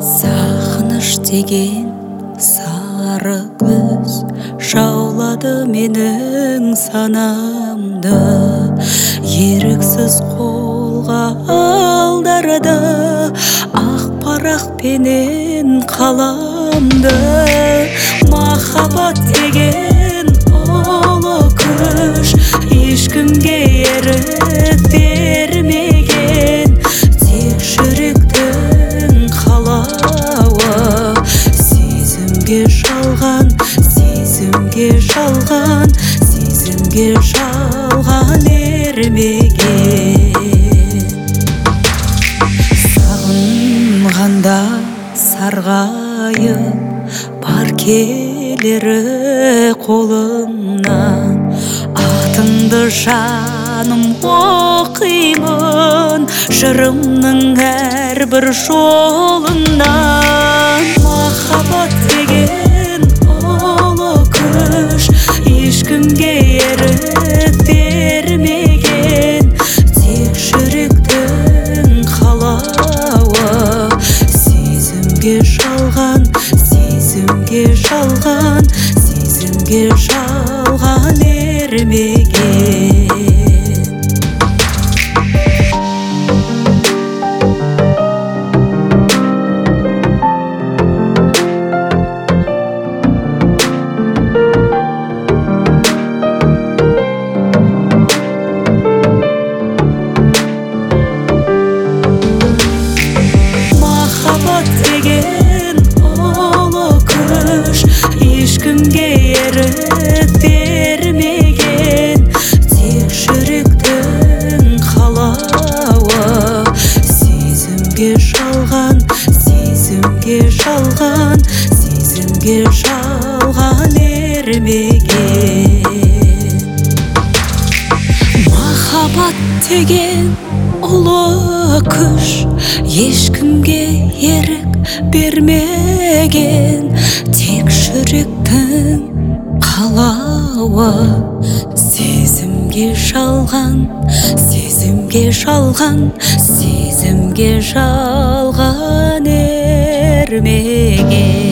Сағыныш деген сары көз жаулады менің санамды, еріксіз қолға алдырды ақ парақпенен қаламды. Махаббат деген ұлы күш ешкімге ерік бермеген, тек жүректің қалауы. Сезімге жалған, сезімге жалған, сезімге жалған ермеген. Сағынғанда сарғайып бар келері қолымнан, атыңды жаным оқимын жырымның әрбір жолынан. Махаббат деген ұлы күш ешкімге ерік бермеген, тек жүректің қалауы. Сезімге жалған, сезімге жалған, сезімге жалған ермеген. Махаббат деген ұлы күш ешкімге ерік бермеген, тек жүректің қалауы. Сезімге жалған, сезімге жалған, сезімге жалған ермеген. Махаббат деген ұлы күш ешкімге ерік бермеген, тек жүректің қалауы. Сезімге жалған, сезімге жалған, сезімге жалған ермеген.